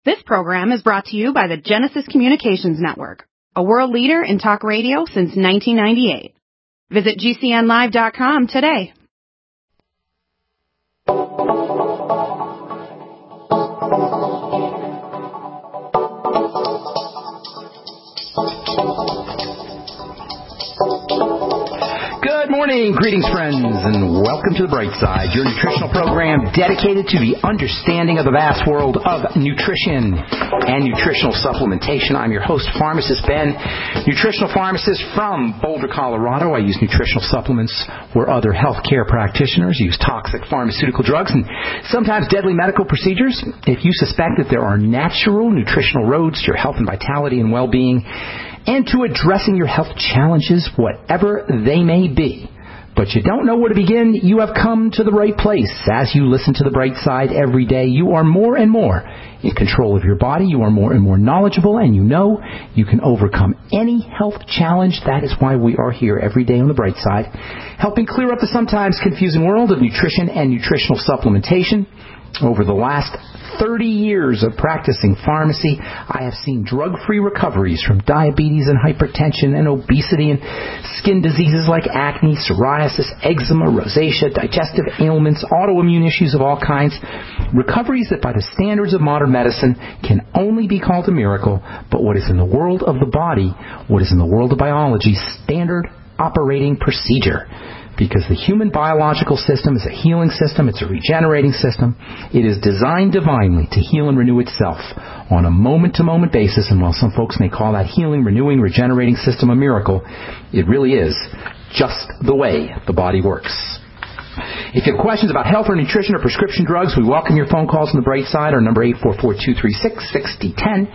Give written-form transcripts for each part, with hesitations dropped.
This program is brought to you by the Genesis Communications Network, a world leader in talk radio since 1998. Visit GCNlive.com today. Good morning, greetings friends, and welcome to The Bright Side, your nutritional program dedicated to the understanding of the vast world of nutrition and nutritional supplementation. I'm your host, Pharmacist Ben, nutritional pharmacist from Boulder, Colorado. I use nutritional supplements where other healthcare practitioners use toxic pharmaceutical drugs and sometimes deadly medical procedures. If you suspect that there are natural nutritional roads to your health and vitality and well-being, and to addressing your health challenges, whatever they may be, but you don't know where to begin, you have come to the right place. As you listen to The Bright Side every day, you are more and more in control of your body, you are more and more knowledgeable, and you know you can overcome any health challenge. That is why we are here every day on The Bright Side, helping clear up the sometimes confusing world of nutrition and nutritional supplementation. Over the last 30 years of practicing pharmacy, I have seen drug-free recoveries from diabetes and hypertension and obesity and skin diseases like acne, psoriasis, eczema, rosacea, digestive ailments, autoimmune issues of all kinds. Recoveries that by the standards of modern medicine can only be called a miracle, but what is in the world of the body, what is in the world of biology, standard operating procedure. Because the human biological system is a healing system, it's a regenerating system. It is designed divinely to heal and renew itself on a moment-to-moment basis, and while some folks may call that healing, renewing, regenerating system a miracle, it really is just the way the body works. If you have questions about health or nutrition or prescription drugs, we welcome your phone calls on The Bright Side. Our number 844-236-6010,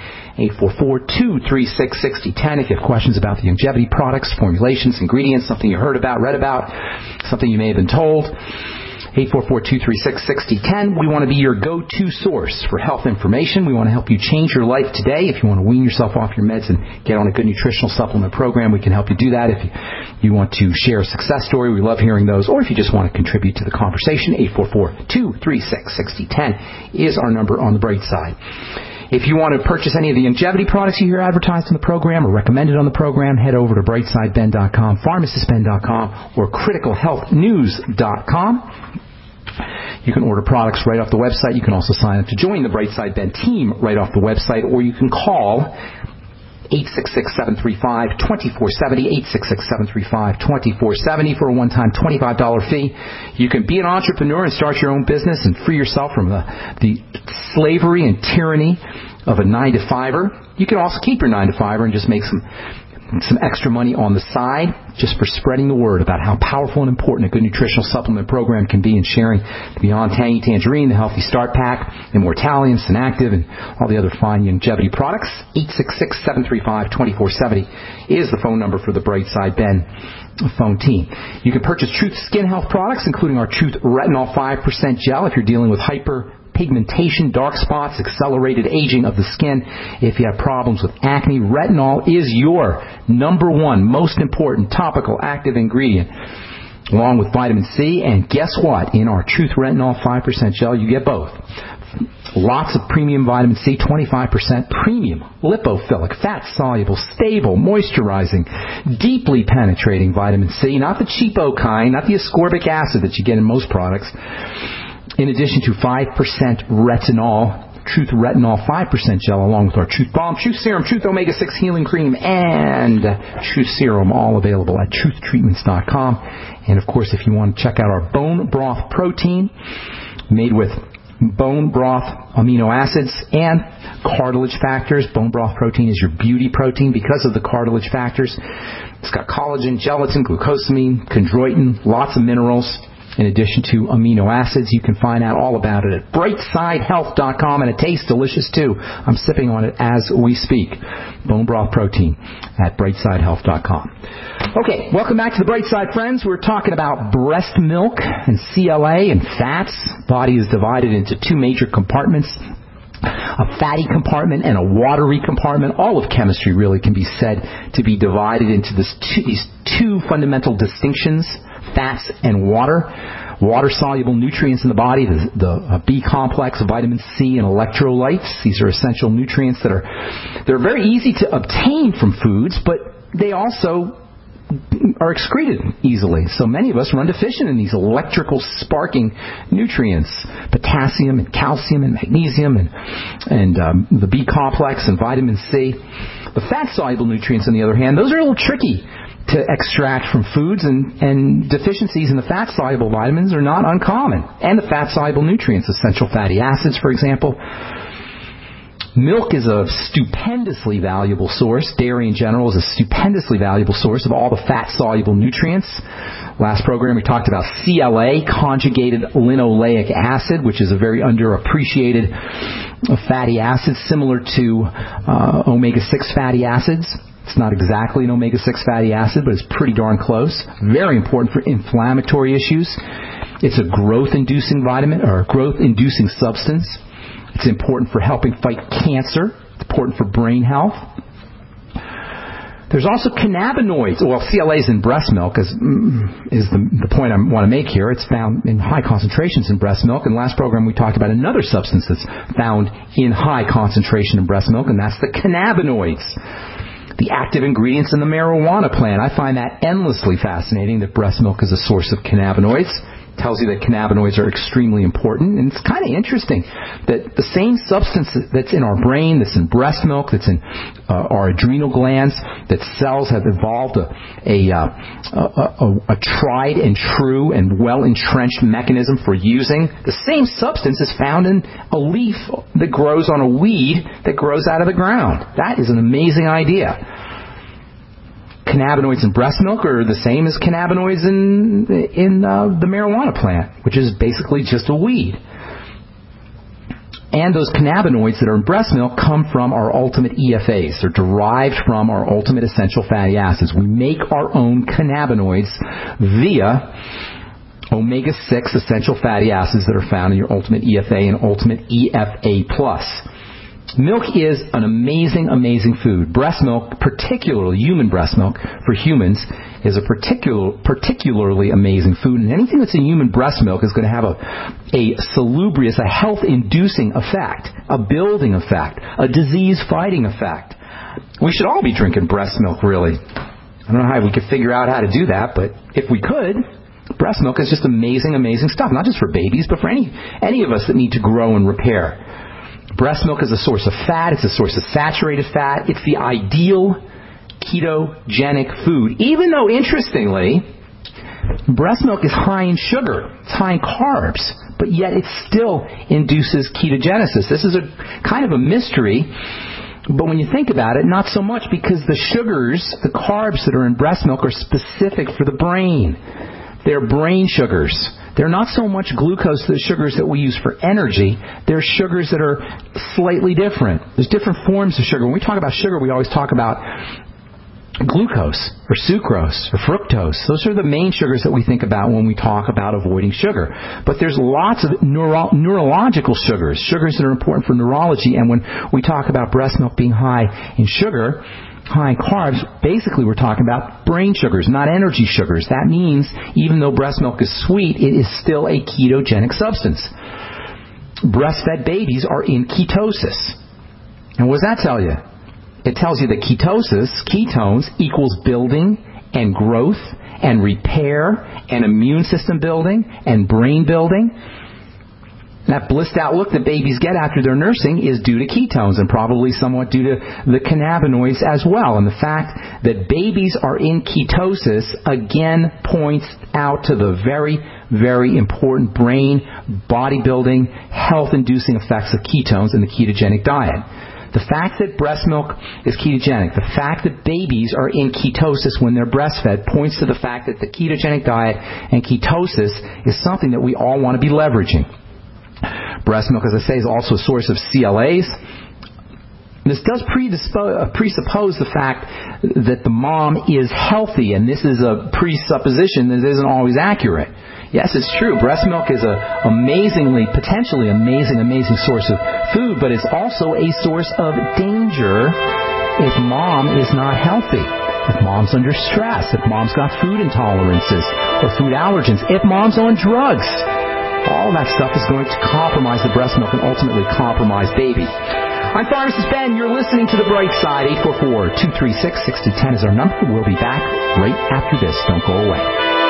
844-236-6010. If you have questions about the longevity products, formulations, ingredients, something you heard about, read about, something you may have been told, 844-236-6010. We want to be your go-to source for health information. We want to help you change your life today. If you want to wean yourself off your meds and get on a good nutritional supplement program, we can help you do that. If you want to share a success story, we love hearing those. Or if you just want to contribute to the conversation, 844-236-6010 is our number on The Bright Side. If you want to purchase any of the longevity products you hear advertised on the program or recommended on the program, head over to brightsideben.com, pharmacistben.com, or criticalhealthnews.com. You can order products right off the website. You can also sign up to join the Bright Side Ben team right off the website, or you can call 866-735-2470, 866-735-2470 for a one-time $25 fee. You can be an entrepreneur and start your own business and free yourself from the slavery and tyranny of a 9-to-5er. You can also keep your 9-to-5er and just make some extra money on the side just for spreading the word about how powerful and important a good nutritional supplement program can be, and sharing the Beyond Tangy Tangerine, the Healthy Start Pack, Immortalium, Synactive, and all the other fine longevity products. 866-735-2470 is the phone number for the Bright Side Ben phone team. You can purchase Truth Skin Health products, including our Truth Retinol 5% Gel if you're dealing with hyperpigmentation, dark spots, accelerated aging of the skin. If you have problems with acne, retinol is your number one most important topical active ingredient, along with vitamin C. And guess what? In our Truth Retinol 5% Gel, you get both. Lots of premium vitamin C, 25% premium, lipophilic, fat-soluble, stable, moisturizing, deeply penetrating vitamin C, not the cheapo kind, not the ascorbic acid that you get in most products. In addition to 5% retinol, Truth Retinol 5% Gel, along with our Truth Balm, Truth Serum, Truth Omega-6 Healing Cream, and Truth Serum, all available at truthtreatments.com. And, of course, if you want to check out our Bone Broth Protein, made with bone broth amino acids and cartilage factors. Bone broth protein is your beauty protein because of the cartilage factors. It's got collagen, gelatin, glucosamine, chondroitin, lots of minerals, in addition to amino acids. You can find out all about it at brightsidehealth.com, and it tastes delicious too. I'm sipping on it as we speak. Bone broth protein at brightsidehealth.com. Okay, welcome back to the Bright Side, friends. We're talking about breast milk and CLA and fats. Body is divided into two major compartments, a fatty compartment and a watery compartment. All of chemistry really can be said to be divided into these two fundamental distinctions, fats and water. Water-soluble nutrients in the body, the B complex, vitamin C, and electrolytes. These are essential nutrients they're very easy to obtain from foods, but they also are excreted easily. So many of us run deficient in these electrical sparking nutrients, potassium and calcium and magnesium and the B complex and vitamin C. The fat-soluble nutrients, on the other hand, those are a little tricky to extract from foods, and deficiencies in the fat-soluble vitamins are not uncommon. And the fat-soluble nutrients, essential fatty acids, for example. Milk is a stupendously valuable source. Dairy in general is a stupendously valuable source of all the fat-soluble nutrients. Last program we talked about CLA, conjugated linoleic acid, which is a very underappreciated fatty acid similar to omega-6 fatty acids. It's not exactly an omega-6 fatty acid, but it's pretty darn close. Very important for inflammatory issues. It's a growth-inducing vitamin or growth-inducing substance. It's important for helping fight cancer. It's important for brain health. There's also cannabinoids. Well, CLA is in breast milk, is the point I want to make here. It's found in high concentrations in breast milk. And last program we talked about another substance that's found in high concentration in breast milk, and that's the cannabinoids. The active ingredients in the marijuana plant. I find that endlessly fascinating that breast milk is a source of cannabinoids. Tells you that cannabinoids are extremely important. And it's kind of interesting that the same substance that's in our brain, that's in breast milk, that's in our adrenal glands, that cells have evolved a tried and true and well-entrenched mechanism for using. The same substance is found in a leaf that grows on a weed that grows out of the ground. That is an amazing idea. Cannabinoids in breast milk are the same as cannabinoids in the marijuana plant, which is basically just a weed. And those cannabinoids that are in breast milk come from our ultimate EFAs. They're derived from our ultimate essential fatty acids. We make our own cannabinoids via omega-6 essential fatty acids that are found in your ultimate EFA and ultimate EFA+. Milk is an amazing, amazing food. Breast milk, particularly human breast milk for humans, is a particularly amazing food. And anything that's in human breast milk is going to have a salubrious, a health-inducing effect, a building effect, a disease-fighting effect. We should all be drinking breast milk, really. I don't know how we could figure out how to do that, but if we could, breast milk is just amazing, amazing stuff. Not just for babies, but for any of us that need to grow and repair. Breast milk is a source of fat. It's a source of saturated fat. It's the ideal ketogenic food. Even though, interestingly, breast milk is high in sugar. It's high in carbs. But yet it still induces ketogenesis. This is a kind of a mystery. But when you think about it, not so much, because the sugars, the carbs that are in breast milk are specific for the brain. They're brain sugars. They're not so much glucose, the sugars that we use for energy. They're sugars that are slightly different. There's different forms of sugar. When we talk about sugar, we always talk about glucose or sucrose or fructose. Those are the main sugars that we think about when we talk about avoiding sugar. But there's lots of neurological sugars that are important for neurology. And when we talk about breast milk being high in sugar, high in carbs, basically we're talking about brain sugars, not energy sugars. That means even though breast milk is sweet, it is still a ketogenic substance. Breastfed babies are in ketosis. And what does that tell you? It tells you that ketosis, ketones, equals building and growth and repair and immune system building and brain building. That blissed out look that babies get after their nursing is due to ketones and probably somewhat due to the cannabinoids as well. And the fact that babies are in ketosis again points out to the very, very important brain, bodybuilding, health-inducing effects of ketones in the ketogenic diet. The fact that breast milk is ketogenic, the fact that babies are in ketosis when they're breastfed points to the fact that the ketogenic diet and ketosis is something that we all want to be leveraging. Breast milk, as I say, is also a source of CLAs. This does presuppose the fact that the mom is healthy, and this is a presupposition that isn't always accurate. Yes, it's true. Breast milk is a potentially amazing source of food, but it's also a source of danger if mom is not healthy. if mom's under stress, if mom's got food intolerances or food allergens, if mom's on drugs. All that stuff is going to compromise the breast milk and ultimately compromise baby. I'm Pharmacist Ben. You're listening to The Bright Side. 844-236-6210 is our number. We'll be back right after this. Don't go away.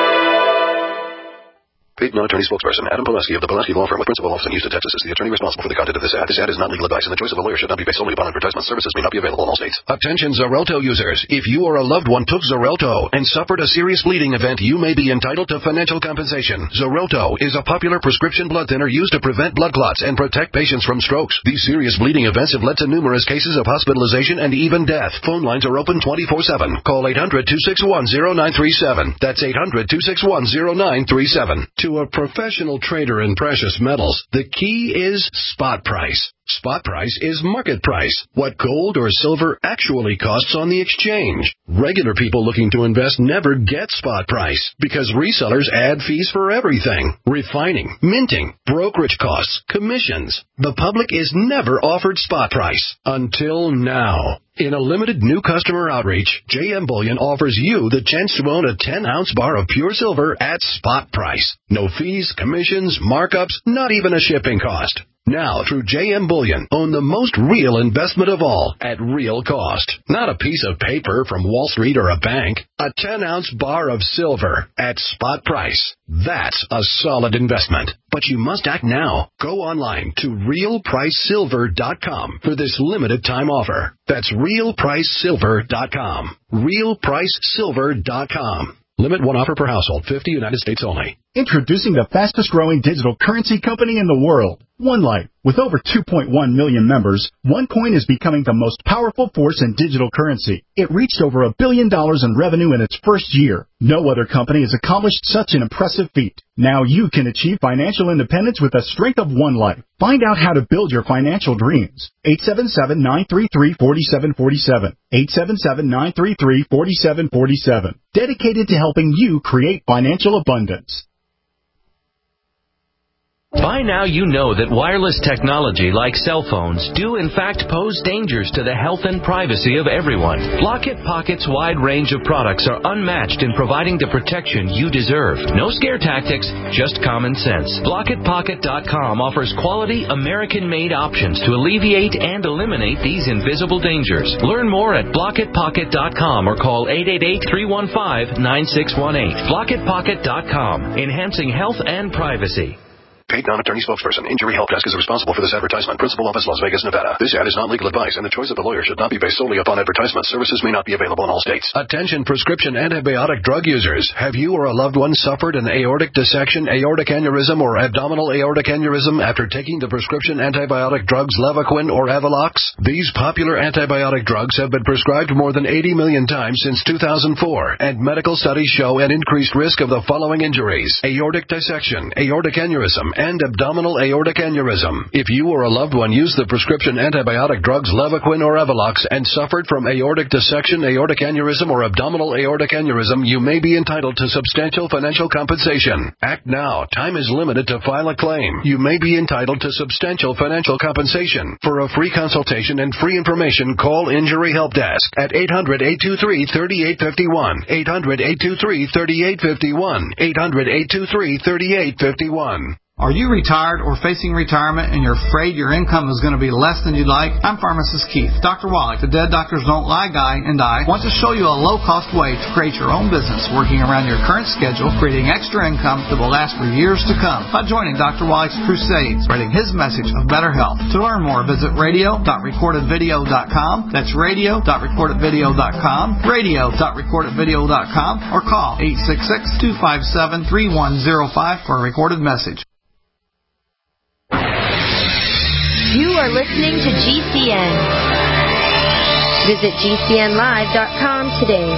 Paid non-attorney spokesperson Adam Pulaski of the Pulaski Law Firm with principal office in Houston, Texas is the attorney responsible for the content of this ad. This ad is not legal advice, and the choice of a lawyer should not be based solely upon advertisement. Services may not be available in all states. Attention Xarelto users. If you or a loved one took Xarelto and suffered a serious bleeding event, you may be entitled to financial compensation. Xarelto is a popular prescription blood thinner used to prevent blood clots and protect patients from strokes. These serious bleeding events have led to numerous cases of hospitalization and even death. Phone lines are open 24/7. Call 800-261-0937. That's 800-261-0937. To a professional trader in precious metals, the key is spot price. Spot price is market price, what gold or silver actually costs on the exchange. Regular people looking to invest never get spot price because resellers add fees for everything: refining, minting, brokerage costs, commissions. The public is never offered spot price until now. In a limited new customer outreach, JM Bullion offers you the chance to own a 10-ounce bar of pure silver at spot price. No fees, commissions, markups, not even a shipping cost. Now, through JM Bullion, own the most real investment of all at real cost. Not a piece of paper from Wall Street or a bank. A 10-ounce bar of silver at spot price. That's a solid investment. But you must act now. Go online to realpricesilver.com for this limited time offer. That's realpricesilver.com. realpricesilver.com. Limit one offer per household, 50 United States only. Introducing the fastest growing digital currency company in the world, OneLife. With over 2.1 million members, OneCoin is becoming the most powerful force in digital currency. It reached over $1 billion in revenue in its first year. No other company has accomplished such an impressive feat. Now you can achieve financial independence with the strength of OneLife. Find out how to build your financial dreams. 877-933-4747. 877-933-4747. Dedicated to helping you create financial abundance. By now you know that wireless technology like cell phones do in fact pose dangers to the health and privacy of everyone. Blockit Pocket's wide range of products are unmatched in providing the protection you deserve. No scare tactics, just common sense. BlockitPocket.com offers quality American-made options to alleviate and eliminate these invisible dangers. Learn more at BlockitPocket.com or call 888-315-9618. BlockitPocket.com, enhancing health and privacy. Paid non-attorney spokesperson. Injury Help Desk is responsible for this advertisement. Principal office, Las Vegas, Nevada. This ad is not legal advice, and the choice of the lawyer should not be based solely upon advertisement. Services may not be available in all states. Attention prescription antibiotic drug users. Have you or a loved one suffered an aortic dissection, aortic aneurysm, or abdominal aortic aneurysm after taking the prescription antibiotic drugs Levaquin or Avelox? These popular antibiotic drugs have been prescribed more than 80 million times since 2004, and medical studies show an increased risk of the following injuries: aortic dissection, aortic aneurysm, and abdominal aortic aneurysm. If you or a loved one used the prescription antibiotic drugs Levaquin or Avelox and suffered from aortic dissection, aortic aneurysm, or abdominal aortic aneurysm, you may be entitled to substantial financial compensation. Act now. Time is limited to file a claim. You may be entitled to substantial financial compensation. For a free consultation and free information, call Injury Help Desk at 800-823-3851. 800-823-3851. 800-823-3851. Are you retired or facing retirement and you're afraid your income is going to be less than you'd like? I'm Pharmacist Keith. Dr. Wallach, the Dead Doctors Don't Lie guy, and I want to show you a low-cost way to create your own business working around your current schedule, creating extra income that will last for years to come by joining Dr. Wallach's crusade, spreading his message of better health. To learn more, visit radio.recordedvideo.com. That's radio.recordedvideo.com, radio.recordedvideo.com, or call 866-257-3105 for a recorded message. You are listening to GCN. Visit GCNlive.com today.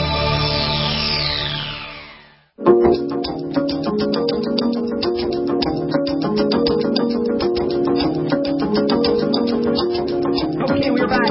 Okay, we're back.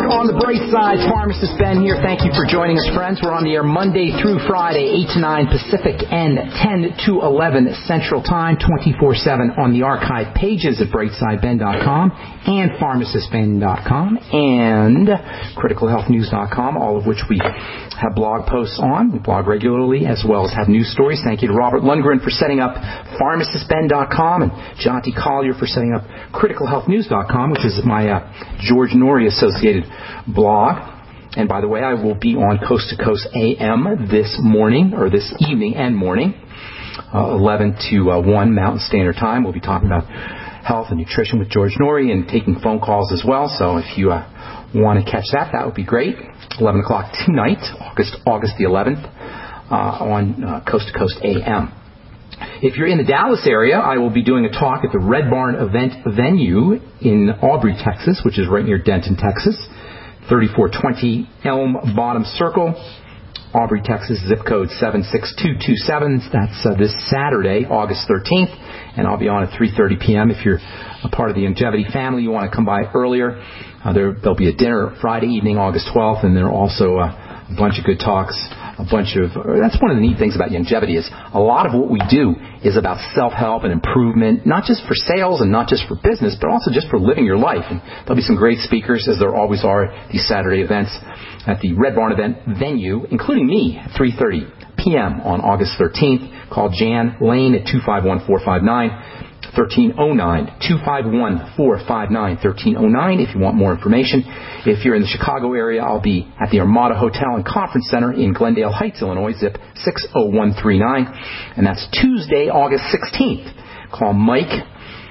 on the bright side. Pharmacist Ben here. Thank you for joining us, friends. We're on the air Monday through Friday, 8 to 9 Pacific and 10 to 11 Central Time, 24/7 on the archive pages at brightsideben.com and pharmacistben.com and criticalhealthnews.com, all of which we have blog posts on. We blog regularly as well as have news stories. Thank you to Robert Lundgren for setting up pharmacistben.com and Jonty Collier for setting up criticalhealthnews.com, which is my George Norrie associated blog. And by the way, I will be on Coast to Coast AM this morning, or this evening and morning, 11 to 1 Mountain Standard Time. We'll be talking about health and nutrition with George Norrie and taking phone calls as well. So if you want to catch that, that would be great. 11 o'clock tonight, August the 11th, on Coast to Coast AM. If you're in the Dallas area, I will be doing a talk at the Red Barn event venue in Aubrey, Texas, which is right near Denton, Texas, 3420 Elm Bottom Circle, Aubrey, Texas, zip code 76227. That's this Saturday, August 13th, and I'll be on at 3:30 p.m. If you're a part of the Longevity family, you want to come by earlier. There'll be a dinner Friday evening, August 12th, and there are also a bunch of good talks. That's one of the neat things about Longevity is a lot of what we do is about self-help and improvement, not just for sales and not just for business, but also just for living your life. And there'll be some great speakers, as there always are at these Saturday events at the Red Barn event venue, including me at 3:30 p.m. on August 13th. Call Jan Lane at 251-459. 1309, 251-459, 1309 if you want more information. If you're in the Chicago area, I'll be at the Armada Hotel and Conference Center in Glendale Heights, Illinois, zip 60139, and that's Tuesday, August 16th. Call Mike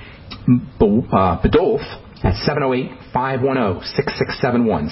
Bedolf at 708-510-6671,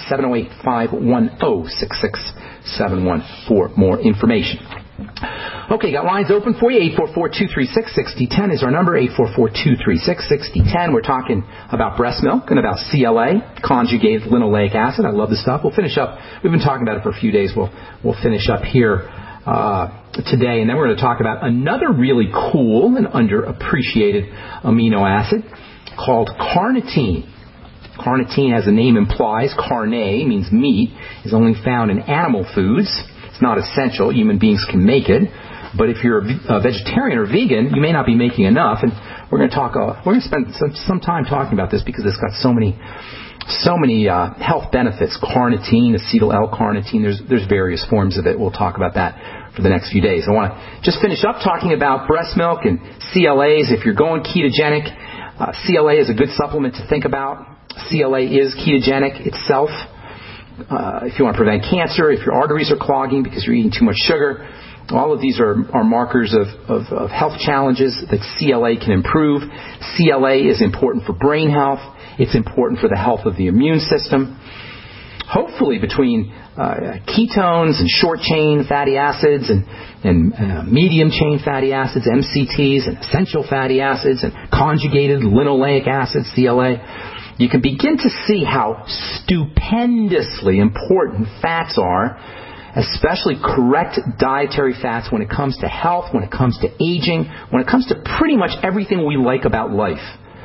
708-510-6671 for more information. Okay, got lines open for you. 844-236-6010 is our number, 844-236-6010. We're talking about breast milk and about CLA, conjugated linoleic acid. I love this stuff. We'll finish up. We've been talking about it for a few days. We'll finish up here today, and then we're going to talk about another really cool and underappreciated amino acid called carnitine. Carnitine, as the name implies, carne means meat, is only found in animal foods. It's not essential. Human beings can make it. But if you're a vegetarian or vegan, you may not be making enough. And we're going to spend some time talking about this because it's got so many health benefits. Carnitine, acetyl L-carnitine. There's various forms of it. We'll talk about that for the next few days. I want to just finish up talking about breast milk and CLAs. If you're going ketogenic, CLA is a good supplement to think about. CLA is ketogenic itself. If you want to prevent cancer, if your arteries are clogging because you're eating too much sugar, all of these are markers of health challenges that CLA can improve. CLA is important for brain health. It's important for the health of the immune system. Hopefully between ketones and short-chain fatty acids and medium-chain fatty acids, MCTs, and essential fatty acids and conjugated linoleic acids, CLA, you can begin to see how stupendously important fats are, especially correct dietary fats when it comes to health, when it comes to aging, when it comes to pretty much everything we like about life.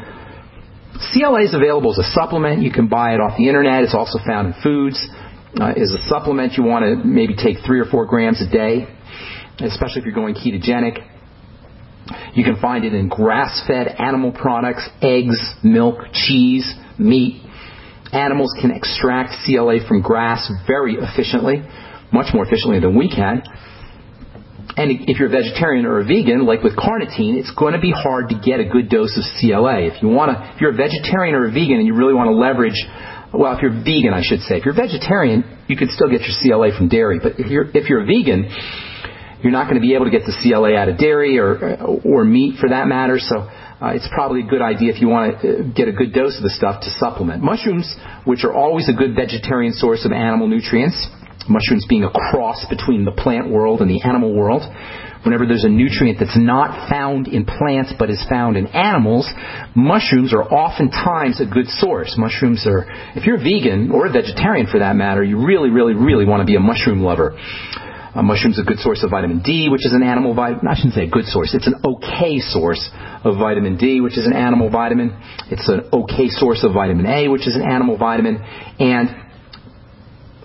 CLA is available as a supplement. You can buy it off the internet. It's also found in foods. As a supplement, you want to maybe take 3 or 4 grams a day, especially if you're going ketogenic. You can find it in grass-fed animal products, eggs, milk, cheese, meat. Animals can extract CLA from grass very efficiently, much more efficiently than we can. And if you're a vegetarian or a vegan, like with carnitine, it's going to be hard to get a good dose of CLA. If you're a vegetarian or a vegan and you really want to leverage, well, if you're vegan, I should say. If you're vegetarian, you can still get your CLA from dairy. But if you're a vegan, you're not going to be able to get the CLA out of dairy or meat for that matter. So it's probably a good idea if you want to get a good dose of the stuff to supplement. Mushrooms, which are always a good vegetarian source of animal nutrients, mushrooms being a cross between the plant world and the animal world. Whenever there's a nutrient that's not found in plants but is found in animals, mushrooms are oftentimes a good source. Mushrooms are, if you're a vegan or a vegetarian for that matter, you really, really, really want to be a mushroom lover. Mushroom's a good source of vitamin D, which is an animal vitamin. I shouldn't say a good source. It's an okay source of vitamin D, which is an animal vitamin. It's an okay source of vitamin A, which is an animal vitamin. And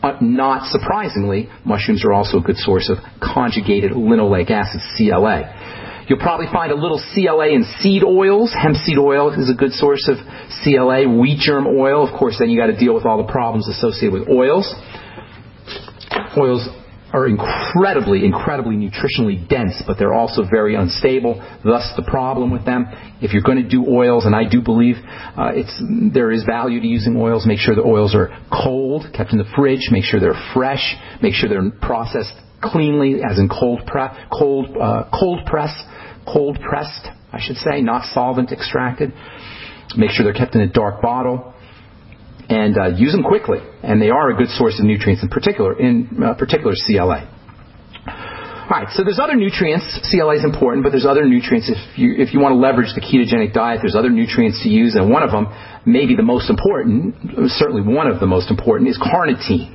not surprisingly, mushrooms are also a good source of conjugated linoleic acid, CLA. You'll probably find a little CLA in seed oils. Hemp seed oil is a good source of CLA. Wheat germ oil, of course, then you got to deal with all the problems associated with oils. Oils are incredibly nutritionally dense, but they're also very unstable, thus the problem with them. If you're going to do oils, and I do believe there is value to using oils, make sure the oils are cold, kept in the fridge, make sure they're fresh, make sure they're processed cleanly, as in cold pressed, I should say, not solvent extracted. Make sure they're kept in a dark bottle. And use them quickly, and they are a good source of nutrients, in particular CLA. All right, so there's other nutrients. CLA is important, but there's other nutrients. If you want to leverage the ketogenic diet, there's other nutrients to use, and one of them, maybe the most important, certainly one of the most important, is carnitine.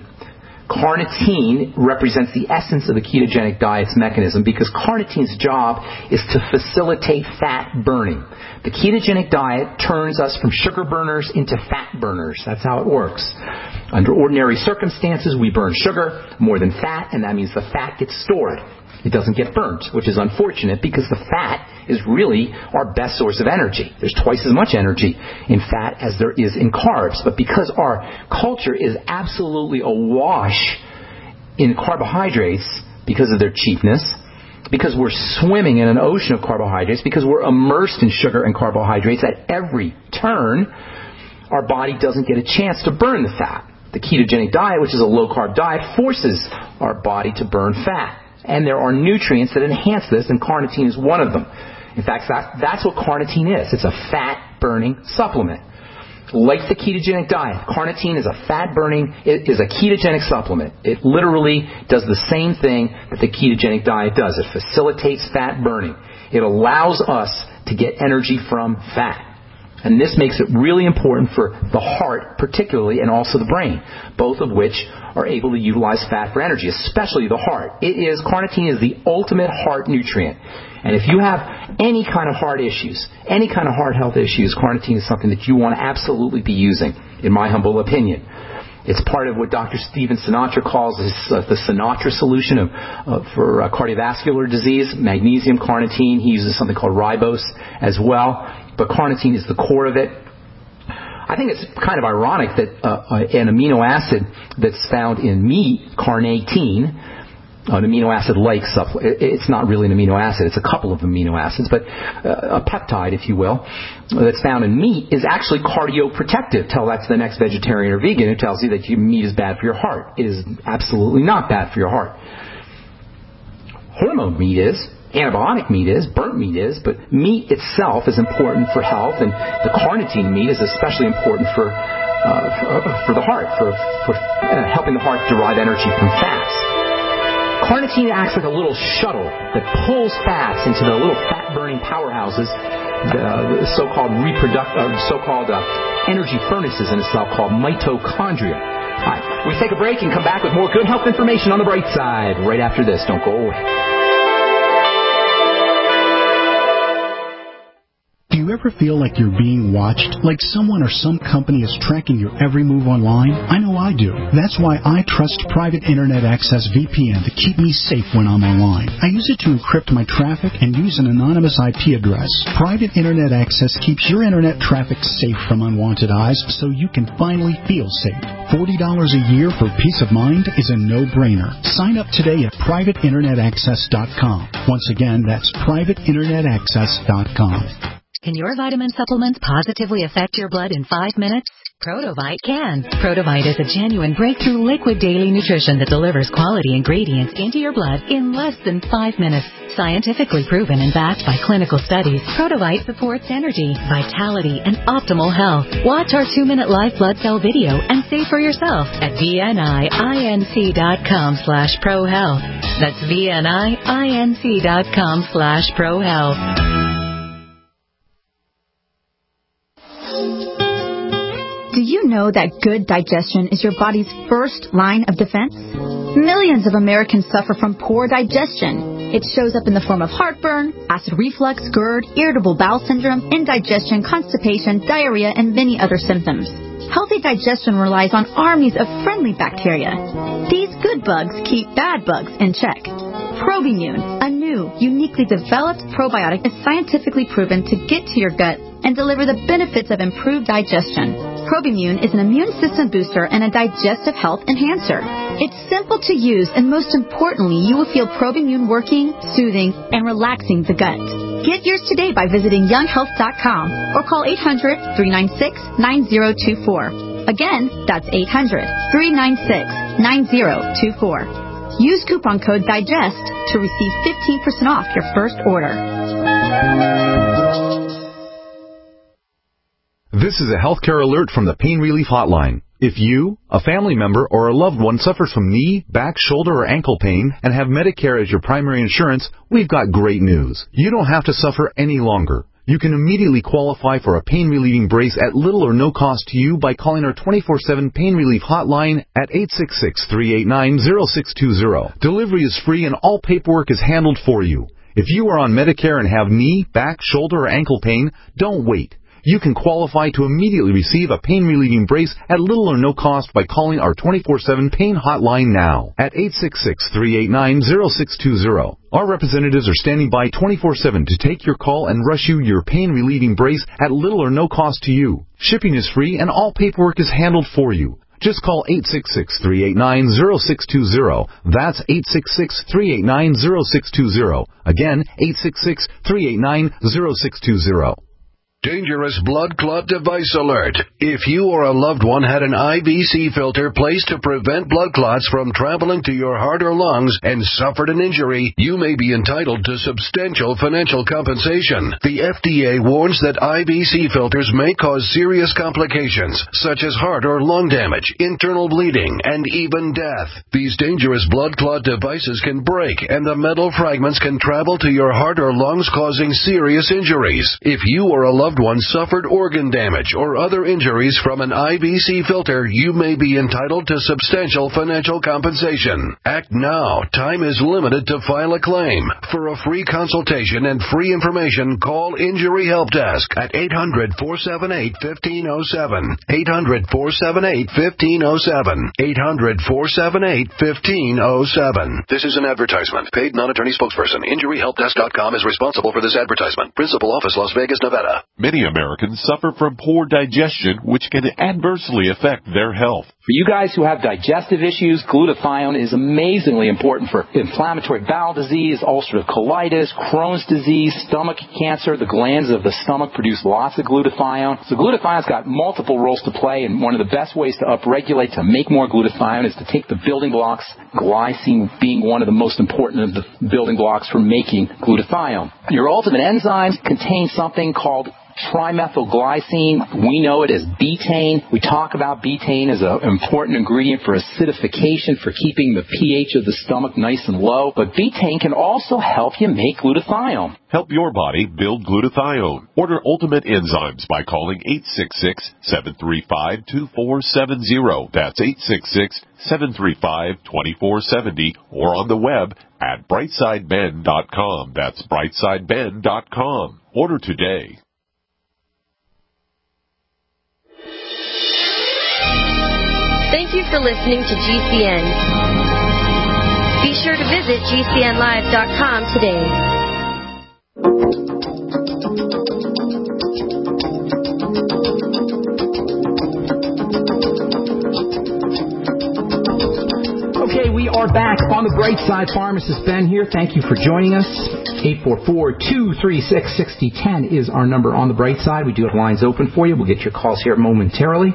Carnitine represents the essence of the ketogenic diet's mechanism because carnitine's job is to facilitate fat burning. The ketogenic diet turns us from sugar burners into fat burners. That's how it works. Under ordinary circumstances, we burn sugar more than fat, and that means the fat gets stored. It doesn't get burnt, which is unfortunate because the fat is really our best source of energy. There's twice as much energy in fat as there is in carbs. But because our culture is absolutely awash in carbohydrates because of their cheapness, because we're swimming in an ocean of carbohydrates, because we're immersed in sugar and carbohydrates at every turn, our body doesn't get a chance to burn the fat. The ketogenic diet, which is a low-carb diet, forces our body to burn fat. And there are nutrients that enhance this, and carnitine is one of them. In fact, that's what carnitine is. It's a fat-burning supplement. Like the ketogenic diet, carnitine is a is a ketogenic supplement. It literally does the same thing that the ketogenic diet does. It facilitates fat burning. It allows us to get energy from fat. And this makes it really important for the heart, particularly, and also the brain, both of which are able to utilize fat for energy, especially the heart. Carnitine is the ultimate heart nutrient. And if you have any kind of heart issues, any kind of heart health issues, carnitine is something that you want to absolutely be using, in my humble opinion. It's part of what Dr. Stephen Sinatra calls the Sinatra solution for cardiovascular disease, magnesium, carnitine. He uses something called ribose as well. But carnitine is the core of it. I think it's kind of ironic that an amino acid that's found in meat, carnitine, an amino acid-like supplement, it's not really an amino acid, it's a couple of amino acids, but a peptide, if you will, that's found in meat is actually cardioprotective. Tell that to the next vegetarian or vegan who tells you that meat is bad for your heart. It is absolutely not bad for your heart. Hormone meat is. Antibiotic meat is, burnt meat is, but meat itself is important for health, and the carnitine meat is especially important for the heart, for helping the heart derive energy from fats. Carnitine acts like a little shuttle that pulls fats into the little fat-burning powerhouses, the so-called energy furnaces in a cell called mitochondria. All right, we take a break and come back with more good health information on the bright side right after this. Don't go away. Do you ever feel like you're being watched? Like someone or some company is tracking your every move online? I know I do. That's why I trust Private Internet Access VPN to keep me safe when I'm online. I use it to encrypt my traffic and use an anonymous IP address. Private Internet Access keeps your internet traffic safe from unwanted eyes so you can finally feel safe. $40 a year for peace of mind is a no-brainer. Sign up today at privateinternetaccess.com. Once again, that's privateinternetaccess.com. Can your vitamin supplements positively affect your blood in 5 minutes? Protovite can. Protovite is a genuine breakthrough liquid daily nutrition that delivers quality ingredients into your blood in less than 5 minutes. Scientifically proven and backed by clinical studies, Protovite supports energy, vitality, and optimal health. Watch our 2-minute live blood cell video and see for yourself at VNIINC.com/prohealth. That's VNIINC.com/prohealth. Do you know that good digestion is your body's first line of defense? Millions of Americans suffer from poor digestion. It shows up in the form of heartburn, acid reflux, GERD, irritable bowel syndrome, indigestion, constipation, diarrhea, and many other symptoms. Healthy digestion relies on armies of friendly bacteria. These good bugs keep bad bugs in check. Probimune, a new, uniquely developed probiotic, is scientifically proven to get to your gut and deliver the benefits of improved digestion. Probimune is an immune system booster and a digestive health enhancer. It's simple to use, and most importantly, you will feel Probimune working, soothing, and relaxing the gut. Get yours today by visiting younghealth.com or call 800-396-9024. Again, that's 800-396-9024. Use coupon code DIGEST to receive 15% off your first order. This is a healthcare alert from the Pain Relief Hotline. If you, a family member, or a loved one suffers from knee, back, shoulder, or ankle pain and have Medicare as your primary insurance, we've got great news. You don't have to suffer any longer. You can immediately qualify for a pain-relieving brace at little or no cost to you by calling our 24/7 Pain Relief Hotline at 866-389-0620. Delivery is free and all paperwork is handled for you. If you are on Medicare and have knee, back, shoulder, or ankle pain, don't wait. You can qualify to immediately receive a pain-relieving brace at little or no cost by calling our 24/7 Pain Hotline now at 866-389-0620. Our representatives are standing by 24/7 to take your call and rush you your pain-relieving brace at little or no cost to you. Shipping is free and all paperwork is handled for you. Just call 866-389-0620. That's 866-389-0620. Again, 866-389-0620. Dangerous blood clot device alert. If you or a loved one had an IVC filter placed to prevent blood clots from traveling to your heart or lungs and suffered an injury, you may be entitled to substantial financial compensation. The FDA warns that IVC filters may cause serious complications, such as heart or lung damage, internal bleeding, and even death. These dangerous blood clot devices can break, and the metal fragments can travel to your heart or lungs, causing serious injuries. If you or a loved one suffered organ damage or other injuries from an IVC filter, you may be entitled to substantial financial compensation. Act now. Time is limited to file a claim. For a free consultation and free information, call Injury Help Desk at 800-478-1507. 800-478-1507. 800-478-1507. This is an advertisement. Paid non-attorney spokesperson. InjuryHelpDesk.com is responsible for this advertisement. Principal office, Las Vegas, Nevada. Many Americans suffer from poor digestion, which can adversely affect their health. For you guys who have digestive issues, glutathione is amazingly important for inflammatory bowel disease, ulcerative colitis, Crohn's disease, stomach cancer. The glands of the stomach produce lots of glutathione. So glutathione's got multiple roles to play, and one of the best ways to upregulate, to make more glutathione, is to take the building blocks, glycine being one of the most important of the building blocks for making glutathione. Your ultimate enzymes contain something called trimethylglycine. We know it as betaine. We talk about betaine as an important ingredient for acidification, for keeping the pH of the stomach nice and low. But betaine can also help you make glutathione. Help your body build glutathione. Order Ultimate Enzymes by calling 866-735-2470. That's 866-735-2470, or on the web at brightsideben.com. That's brightsideben.com. Order today. Thank you for listening to GCN. Be sure to visit GCNlive.com today. Okay, we are back on the Bright Side. Pharmacist Ben here. Thank you for joining us. 844-236-6010 is our number on the Bright Side. We do have lines open for you. We'll get your calls here momentarily.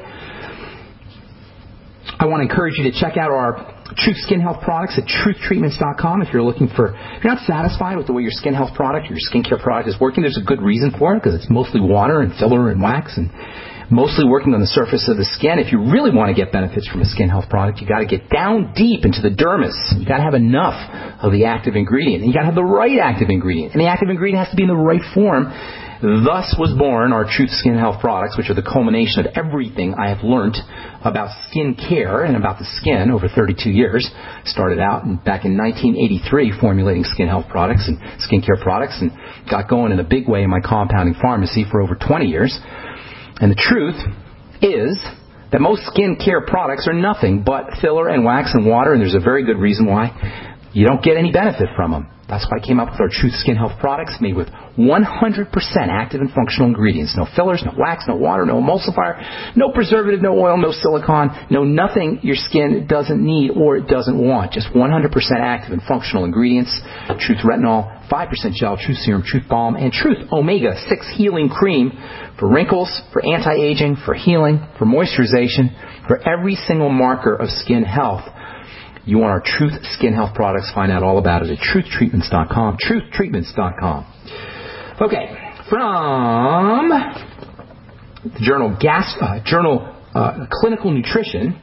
I want to encourage you to check out our Truth Skin Health products at truthtreatments.com. If you're not satisfied with the way your skin health product or your skincare product is working, there's a good reason for it, because it's mostly water and filler and wax and mostly working on the surface of the skin. If you really want to get benefits from a skin health product, you got to get down deep into the dermis. You got to have enough of the active ingredient, and you got to have the right active ingredient, and the active ingredient has to be in the right form. Thus was born our Truth Skin Health products, which are the culmination of everything I have learned about skin care and about the skin over 32 years. Started out back in 1983 formulating skin health products and skincare products, and got going in a big way in my compounding pharmacy for over 20 years. And the truth is that most skin care products are nothing but filler and wax and water, and there's a very good reason why. You don't get any benefit from them. That's why I came up with our Truth Skin Health products made with 100% active and functional ingredients. No fillers, no wax, no water, no emulsifier, no preservative, no oil, no silicone, no nothing your skin doesn't need or it doesn't want. Just 100% active and functional ingredients. Truth Retinol, 5% Gel, Truth Serum, Truth Balm, and Truth Omega-6 Healing Cream for wrinkles, for anti-aging, for healing, for moisturization, for every single marker of skin health. You want our Truth Skin Health products, find out all about it at truthtreatments.com, truthtreatments.com. Okay, from the journal Clinical Nutrition,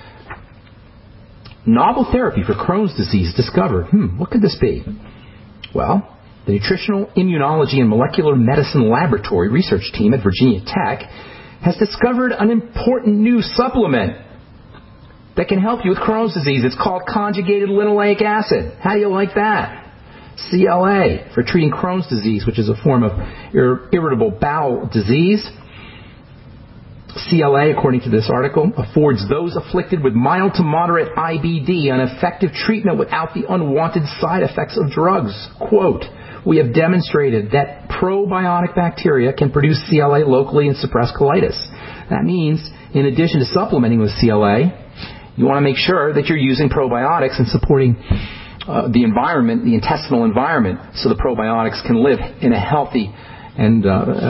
novel therapy for Crohn's disease discovered. What could this be? Well, the Nutritional Immunology and Molecular Medicine Laboratory research team at Virginia Tech has discovered an important new supplement that can help you with Crohn's disease. It's called conjugated linoleic acid. How do you like that? CLA, for treating Crohn's disease, which is a form of irritable bowel disease. CLA, according to this article, affords those afflicted with mild to moderate IBD an effective treatment without the unwanted side effects of drugs. Quote, we have demonstrated that probiotic bacteria can produce CLA locally and suppress colitis. That means, in addition to supplementing with CLA, you want to make sure that you're using probiotics and supporting the environment, the intestinal environment, so the probiotics can live in a healthy and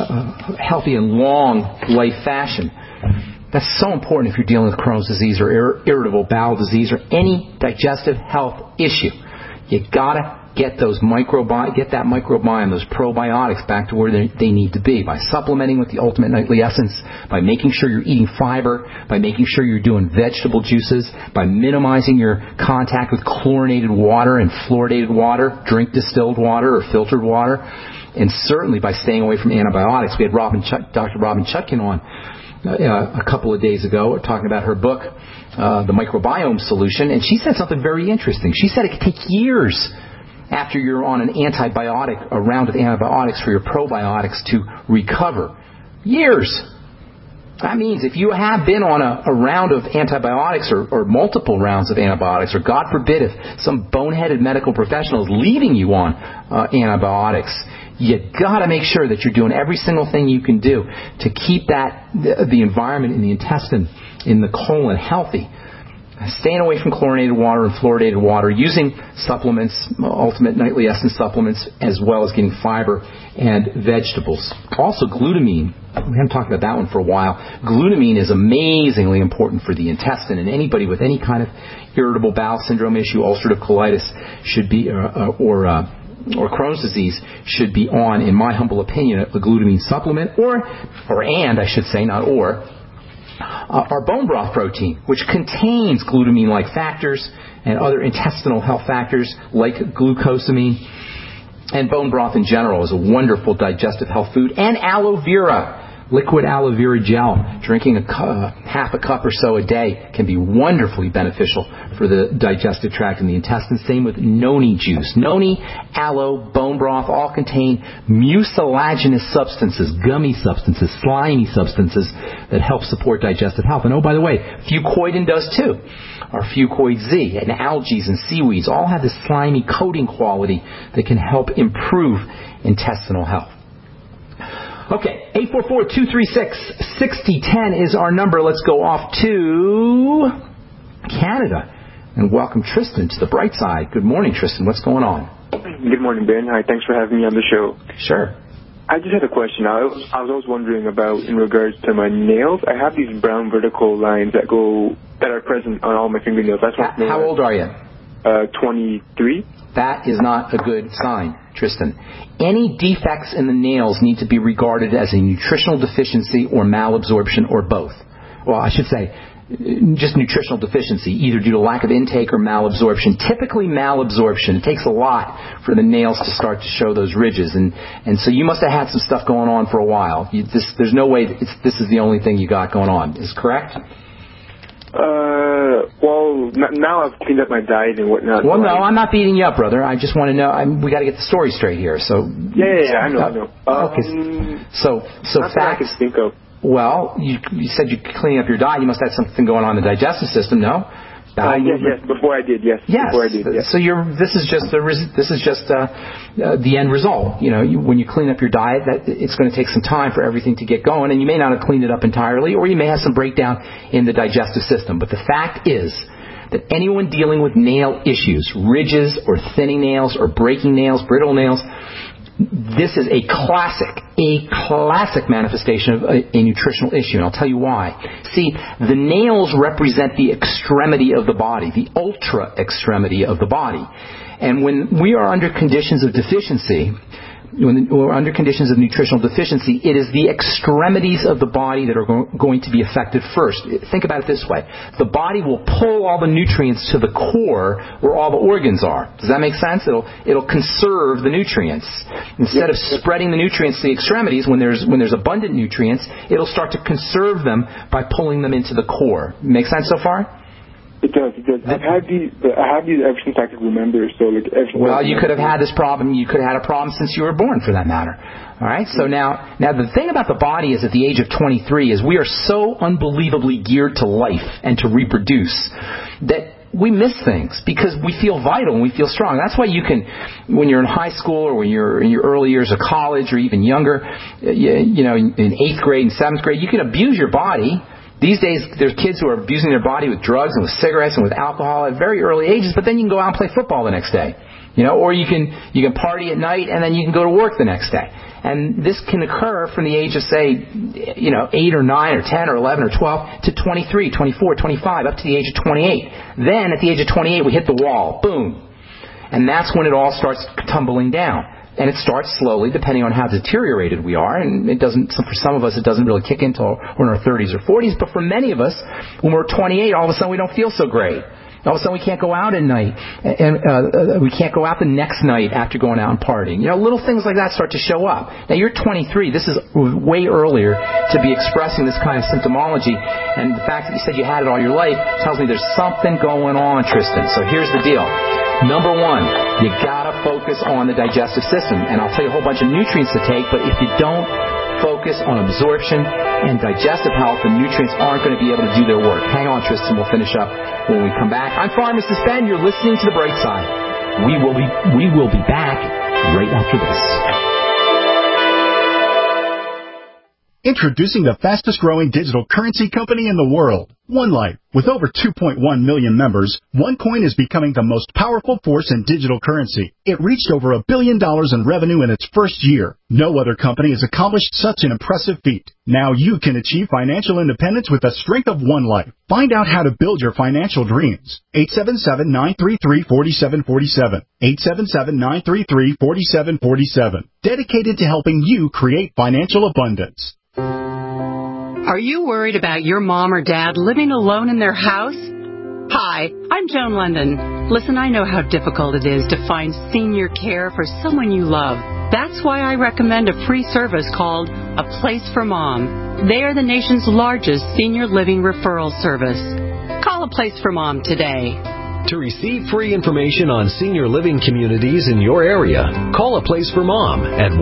long life fashion. That's so important if you're dealing with Crohn's disease or irritable bowel disease or any digestive health issue. You gotta get that microbiome, those probiotics back to where they need to be by supplementing with the Ultimate Nightly Essence, by making sure you're eating fiber, by making sure you're doing vegetable juices, by minimizing your contact with chlorinated water and fluoridated water, drink distilled water or filtered water, and certainly by staying away from antibiotics. We had Dr. Robin Chutkin on a couple of days ago talking about her book, The Microbiome Solution, and she said something very interesting. She said it could take years after you're on a round of antibiotics for your probiotics to recover. Years. That means if you have been on a round of antibiotics or multiple rounds of antibiotics, or God forbid if some boneheaded medical professional is leaving you on antibiotics, you got to make sure that you're doing every single thing you can do to keep the environment in the intestine, in the colon, healthy. Staying away from chlorinated water and fluoridated water, using supplements, Ultimate Nightly Essence supplements, as well as getting fiber and vegetables. Also, glutamine. We haven't talked about that one for a while. Glutamine is amazingly important for the intestine, and anybody with any kind of irritable bowel syndrome issue, ulcerative colitis, should be, or Crohn's disease, should be on, in my humble opinion, a glutamine supplement, our bone broth protein, which contains glutamine-like factors and other intestinal health factors like glucosamine. And bone broth in general is a wonderful digestive health food. And aloe vera, liquid aloe vera gel. Drinking half a cup or so a day can be wonderfully beneficial for the digestive tract and the intestine. Same with noni juice. Noni, aloe, bone broth all contain mucilaginous substances, gummy substances, slimy substances that help support digestive health. And oh, by the way, fucoidin does too. Our Fucoid Z and algae and seaweeds all have this slimy coating quality that can help improve intestinal health. Okay, 844-236-6010 is our number. Let's go off to Canada and welcome Tristan to the bright side. Good morning, Tristan. What's going on? Good morning, Ben. Hi, thanks for having me on the show. Sure. I just had a question. I was always wondering about, in regards to my nails, I have these brown vertical lines that are present on all my fingernails. How old are you? 23. That is not a good sign, Tristan. Any defects in the nails need to be regarded as a nutritional deficiency or malabsorption or both. Well, I should say just nutritional deficiency, either due to lack of intake or malabsorption. Typically malabsorption. It takes a lot for the nails to start to show those ridges. And so you must have had some stuff going on for a while. There's no way this is the only thing you got going on. Is correct? Well, now I've cleaned up my diet and whatnot. Well, no, I'm not beating you up, brother. I just want to know. We got to get the story straight here. So yeah, I know. Okay. So facts. I can think of. Well, you said you're cleaning up your diet. You must have something going on in the digestive system, no? Yes. Before I did, yes. Before I did, yes. So this is just the end result. When you clean up your diet, it's going to take some time for everything to get going, and you may not have cleaned it up entirely, or you may have some breakdown in the digestive system. But the fact is that anyone dealing with nail issues, ridges or thinning nails or breaking nails, brittle nails, this is a classic manifestation of a nutritional issue, and I'll tell you why. See, the nails represent the extremity of the body, the ultra extremity of the body. And when we are under conditions of deficiency, when we're under conditions of nutritional deficiency, it is the extremities of the body that are going to be affected first. Think about it this way. The body will pull all the nutrients to the core where all the organs are. Does that make sense? It'll conserve the nutrients. Instead of spreading the nutrients to the extremities, when there's abundant nutrients, it'll start to conserve them by pulling them into the core. Make sense so far? It does. I've had these ever since I could remember. So well, you could have had this problem. You could have had a problem since you were born, for that matter. All right. So now the thing about the body is, at the age of 23, is we are so unbelievably geared to life and to reproduce that we miss things because we feel vital and we feel strong. That's why you can, when you're in high school or when you're in your early years of college or even younger, in 8th grade and 7th grade, you can abuse your body. These days, there's kids who are abusing their body with drugs and with cigarettes and with alcohol at very early ages, but then you can go out and play football the next day. Or you can party at night and then you can go to work the next day. And this can occur from the age of, say, 8 or 9 or 10 or 11 or 12 to 23, 24, 25, up to the age of 28. Then at the age of 28, we hit the wall. Boom. And that's when it all starts tumbling down. And it starts slowly, depending on how deteriorated we are. And for some of us, it doesn't really kick in until we're in our 30s or 40s. But for many of us, when we're 28, all of a sudden we don't feel so great. All of a sudden we can't go out at night. And we can't go out the next night after going out and partying. Little things like that start to show up. Now, you're 23. This is way earlier to be expressing this kind of symptomology. And the fact that you said you had it all your life tells me there's something going on, Tristan. So here's the deal. Number one, you gotta focus on the digestive system. And I'll tell you a whole bunch of nutrients to take, but if you don't focus on absorption and digestive health, the nutrients aren't going to be able to do their work. Hang on, Tristan. We'll finish up when we come back. I'm Pharmacist Ben. You're listening to The Bright Side. We will be back right after this. Introducing the fastest-growing digital currency company in the world, OneLife. With over 2.1 million members, OneCoin is becoming the most powerful force in digital currency. It reached over $1 billion in revenue in its first year. No other company has accomplished such an impressive feat. Now you can achieve financial independence with the strength of OneLife. Find out how to build your financial dreams. 877-933-4747. 877-933-4747. Dedicated to helping you create financial abundance. Are you worried about your mom or dad living alone in their house? Hi, I'm Joan London. Listen, I know how difficult it is to find senior care for someone you love. That's why I recommend a free service called A Place for Mom. They are the nation's largest senior living referral service. Call A Place for Mom today. To receive free information on senior living communities in your area, call A Place for Mom at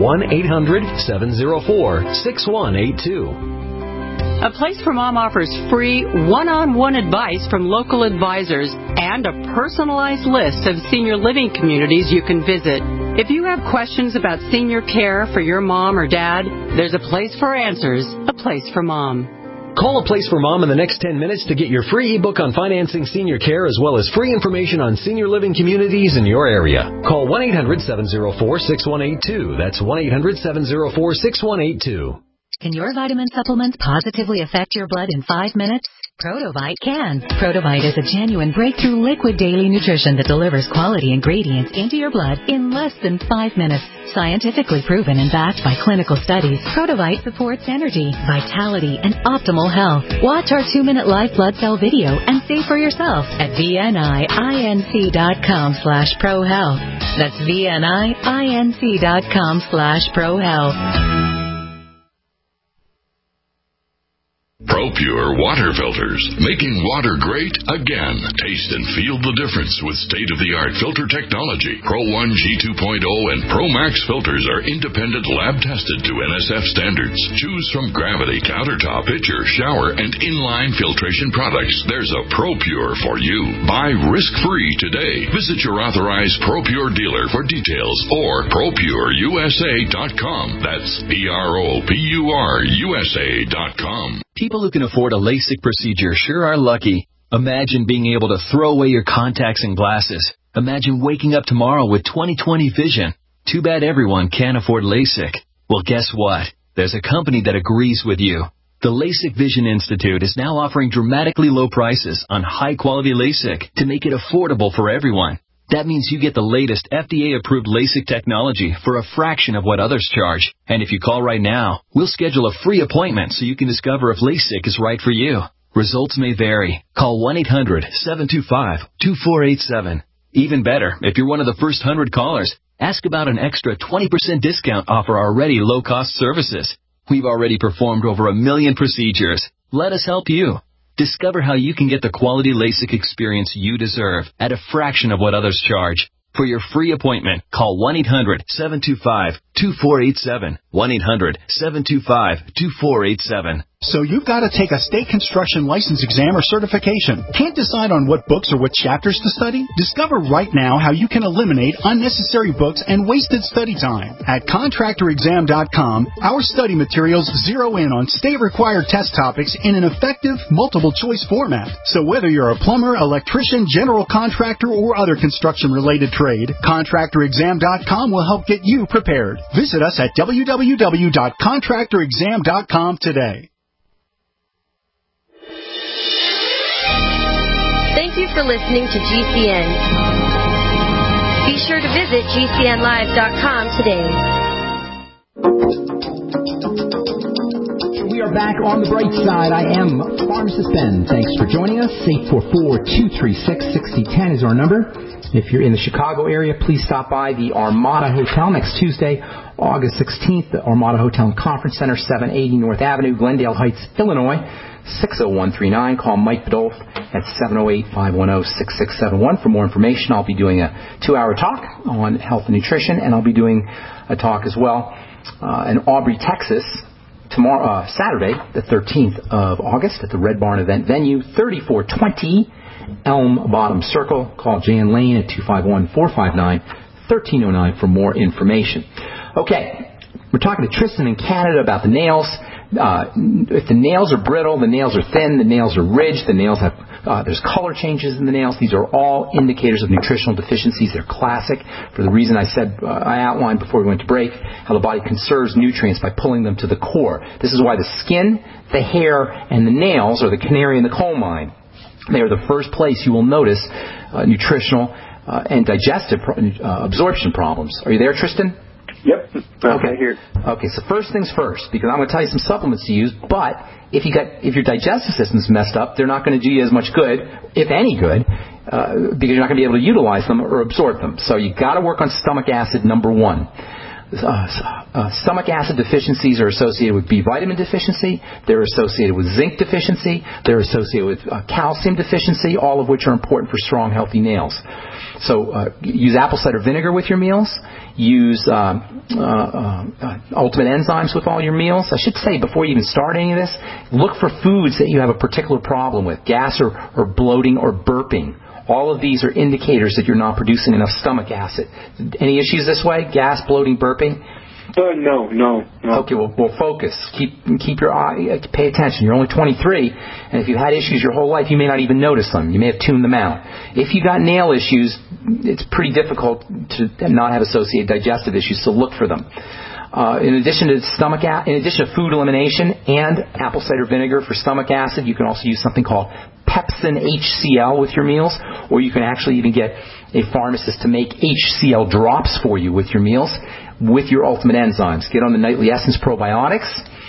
1-800-704-6182. A Place for Mom offers free one-on-one advice from local advisors and a personalized list of senior living communities you can visit. If you have questions about senior care for your mom or dad, there's a place for answers, A Place for Mom. Call A Place for Mom in the next 10 minutes to get your free ebook on financing senior care as well as free information on senior living communities in your area. Call 1-800-704-6182. That's 1-800-704-6182. Can your vitamin supplements positively affect your blood in 5 minutes? Protovite can. Protovite is a genuine breakthrough liquid daily nutrition that delivers quality ingredients into your blood in less than 5 minutes. Scientifically proven and backed by clinical studies, Protovite supports energy, vitality, and optimal health. Watch our 2-minute live blood cell video and see for yourself at VNIINC.com/prohealth. That's VNIINC.com/prohealth. ProPure water filters, making water great again. Taste and feel the difference with state-of-the-art filter technology. Pro 1 G2.0 and Pro Max filters are independent lab-tested to NSF standards. Choose from Gravity, Countertop, Pitcher, Shower, and Inline filtration products. There's a ProPure for you. Buy risk-free today. Visit your authorized ProPure dealer for details or ProPureUSA.com. That's ProPureUSA.com. People who can afford a LASIK procedure sure are lucky. Imagine being able to throw away your contacts and glasses. Imagine waking up tomorrow with 20/20 vision. Too bad everyone can't afford LASIK. Well, guess what? There's a company that agrees with you. The LASIK Vision Institute is now offering dramatically low prices on high-quality LASIK to make it affordable for everyone. That means you get the latest FDA-approved LASIK technology for a fraction of what others charge. And if you call right now, we'll schedule a free appointment so you can discover if LASIK is right for you. Results may vary. Call 1-800-725-2487. Even better, if you're one of the first 100 callers, ask about an extra 20% discount off our already low-cost services. We've already performed over 1 million procedures. Let us help you. Discover how you can get the quality LASIK experience you deserve at a fraction of what others charge. For your free appointment, call 1-800-725-2487. 1-800-725-2487. So you've got to take a state construction license exam or certification. Can't decide on what books or what chapters to study? Discover right now how you can eliminate unnecessary books and wasted study time. At contractorexam.com, our study materials zero in on state-required test topics in an effective multiple-choice format. So whether you're a plumber, electrician, general contractor, or other construction-related trade, contractorexam.com will help get you prepared. Visit us at www.contractorexam.com today. Thank you for listening to GCN. Be sure to visit GCNlive.com today. We are back on the bright side. I am Pharmacist Ben. Thanks for joining us. 844-236-6010 is our number. If you're in the Chicago area, please stop by the Armada Hotel next Tuesday, August 16th, the Armada Hotel and Conference Center, 780 North Avenue, Glendale Heights, Illinois, 60139. Call Mike Bedolf at 708-510-6671 for more information. I'll be doing a 2-hour talk on health and nutrition, and I'll be doing a talk as well in Aubrey, Texas, tomorrow, Saturday, the 13th of August, at the Red Barn event venue, 3420 Elm Bottom Circle. Call Jan Lane at 251-459-1309 for more information. Okay, we're talking to Tristan in Canada about the nails. If the nails are brittle, the nails are thin, the nails are ridged, the nails have there's color changes in the nails. These are all indicators of nutritional deficiencies. They're classic for the reason I outlined before we went to break, how the body conserves nutrients by pulling them to the core. This is why the skin, the hair, and the nails are the canary in the coal mine. They are the first place you will notice nutritional and digestive absorption problems. Are you there, Tristan? Yep. Okay. Here. Okay. So first things first, because I'm going to tell you some supplements to use. But if your digestive system's messed up, they're not going to do you as much good, if any good, because you're not going to be able to utilize them or absorb them. So you got to work on stomach acid, number one. Stomach acid deficiencies are associated with B vitamin deficiency. They're associated with zinc deficiency. They're associated with calcium deficiency, all of which are important for strong, healthy nails. So use apple cider vinegar with your meals. Use Ultimate Enzymes with all your meals. I should say, before you even start any of this, look for foods that you have a particular problem with, gas or bloating or burping. All of these are indicators that you're not producing enough stomach acid. Any issues this way? Gas, bloating, burping? No. Okay, well, focus. Keep your eye. Pay attention. You're only 23, and if you've had issues your whole life, you may not even notice them. You may have tuned them out. If you got nail issues, it's pretty difficult to not have associated digestive issues, so look for them. In addition to food elimination and apple cider vinegar for stomach acid, you can also use something called Pepsin HCl with your meals, or you can actually even get a pharmacist to make HCl drops for you with your meals with your Ultimate Enzymes. Get on the Nightly Essence probiotics.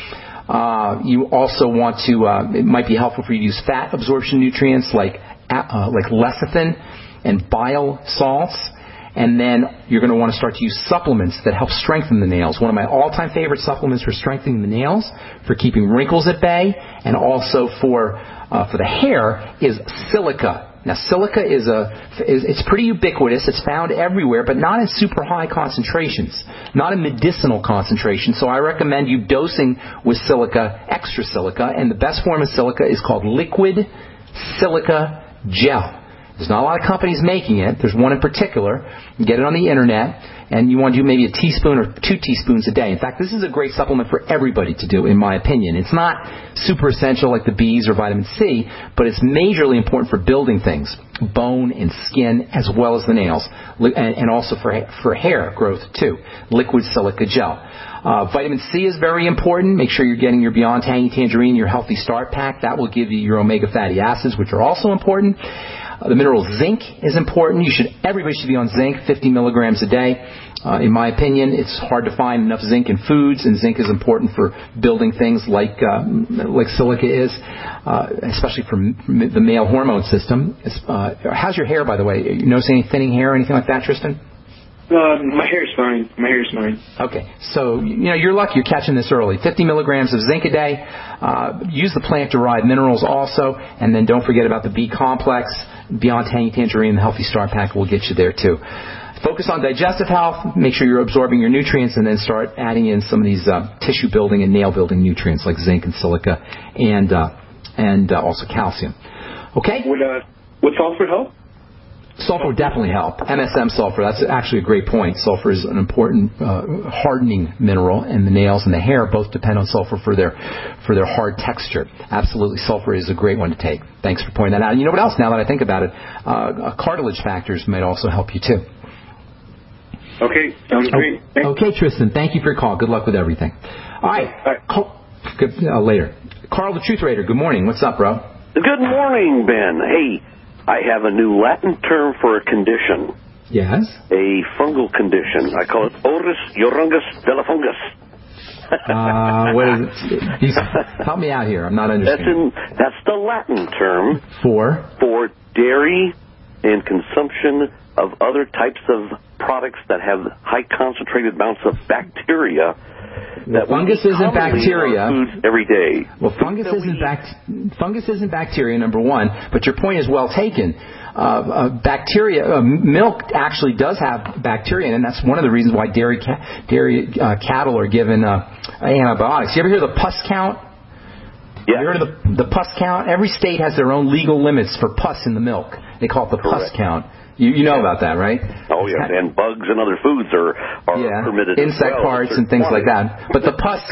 You also want to, it might be helpful for you to use fat absorption nutrients like lecithin and bile salts. And then you're going to want to start to use supplements that help strengthen the nails. One of my all-time favorite supplements for strengthening the nails, for keeping wrinkles at bay, and also for the hair is silica. Now, silica it's pretty ubiquitous. It's found everywhere, but not in super high concentrations, not in medicinal concentration. So I recommend you dosing with silica, extra silica, and the best form of silica is called liquid silica gel. There's not a lot of companies making it. There's one in particular. You get it on the internet, and you want to do maybe a teaspoon or 2 teaspoons a day. In fact, this is a great supplement for everybody to do, in my opinion. It's not super essential like the B's or vitamin C, but it's majorly important for building things, bone and skin, as well as the nails, and also for hair growth too. Liquid silica gel. Vitamin C is very important. Make sure you're getting your Beyond Tangy Tangerine, your Healthy Start Pack. That will give you your omega fatty acids, which are also important. The mineral zinc is important. Everybody should be on zinc, 50 milligrams a day. In my opinion, it's hard to find enough zinc in foods, and zinc is important for building things like silica is, especially for the male hormone system. How's your hair, by the way? You notice any thinning hair or anything like that, Tristan? My hair's fine. Okay, so you're lucky you're catching this early. 50 milligrams of zinc a day. Use the plant-derived minerals also, and then don't forget about the B complex. Beyond Tangy Tangerine, the Healthy Start Pack will get you there too. Focus on digestive health. Make sure you're absorbing your nutrients, and then start adding in some of these tissue-building and nail-building nutrients like zinc and silica, and also calcium. Okay. Would sulfur help? Sulfur would definitely help. MSM sulfur, that's actually a great point. Sulfur is an important hardening mineral, and the nails and the hair both depend on sulfur for their hard texture. Absolutely, sulfur is a great one to take. Thanks for pointing that out. And you know what else, now that I think about it? Cartilage factors might also help you too. Okay, sounds great. Thanks. Okay, Tristan, thank you for your call. Good luck with everything. All right. Later. Carl, the Truth Raider, good morning. What's up, bro? Good morning, Ben. Hey, I have a new Latin term for a condition. Yes? A fungal condition. I call it Oris Urungus de la Fungus. What is it? Help me out here. I'm not understanding. That's the Latin term for dairy and consumption of other types of products that have high concentrated amounts of bacteria. Well, fungus isn't bacteria. Foods every day. Well, fungus isn't bacteria, number one. But your point is well taken. Bacteria, milk actually does have bacteria in it, and that's one of the reasons why dairy cattle are given antibiotics. You ever hear the pus count? Yeah. You heard of the pus count? Every state has their own legal limits for pus in the milk. They call it the pus count. You know about that, right? Oh, yeah, and bugs and other foods are permitted insect as well, parts and things like that. But the pus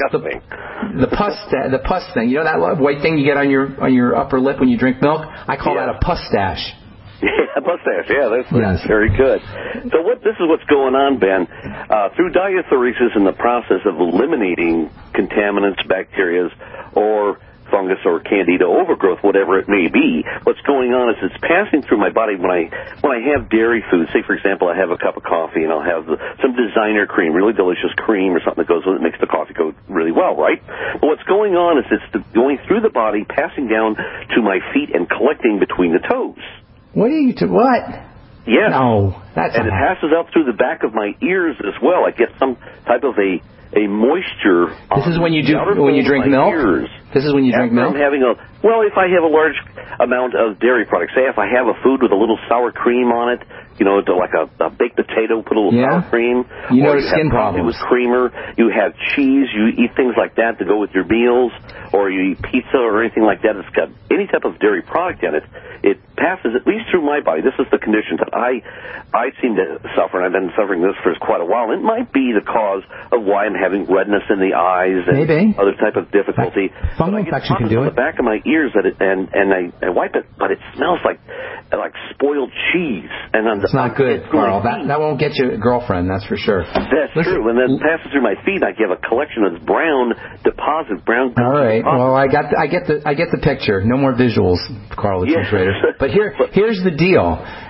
thing, you know that white thing you get on your upper lip when you drink milk? I call that a pus stash. Yeah, pus stash. Yeah, that's very good. So this is what's going on, Ben. Through diathoresis, in the process of eliminating contaminants, bacteria, or fungus or candida overgrowth, whatever it may be, what's going on is it's passing through my body when I have dairy food. Say, for example, I have a cup of coffee and I'll have some designer cream, really delicious cream or something that goes with it, makes the coffee go really well, right? But what's going on is it's going through the body, passing down to my feet and collecting between the toes. What? Yes. No, and it passes out through the back of my ears as well. I get some type of a moisture. This is when you drink milk? Ears. This is when you drink milk? I'm having if I have a large amount of dairy products, say if I have a food with a little sour cream on it, like a baked potato, put a little sour cream. You notice skin problems. With creamer, you have cheese, you eat things like that to go with your meals, or you eat pizza or anything like that. It's got any type of dairy product in it. It passes at least through my body. This is the condition that I seem to suffer, and I've been suffering this for quite a while. It might be the cause of why I'm having redness in the eyes and other type of difficulty. Fungal infection can do it. On the back of my ears, and I wipe it, but it smells like spoiled cheese. And it's not good, Carl. That won't get you a girlfriend, that's for sure. That's true. And then it passes through my feet. I have a collection of brown deposits. All right. Well, I get the picture. No more visuals, Carl. But here's the deal.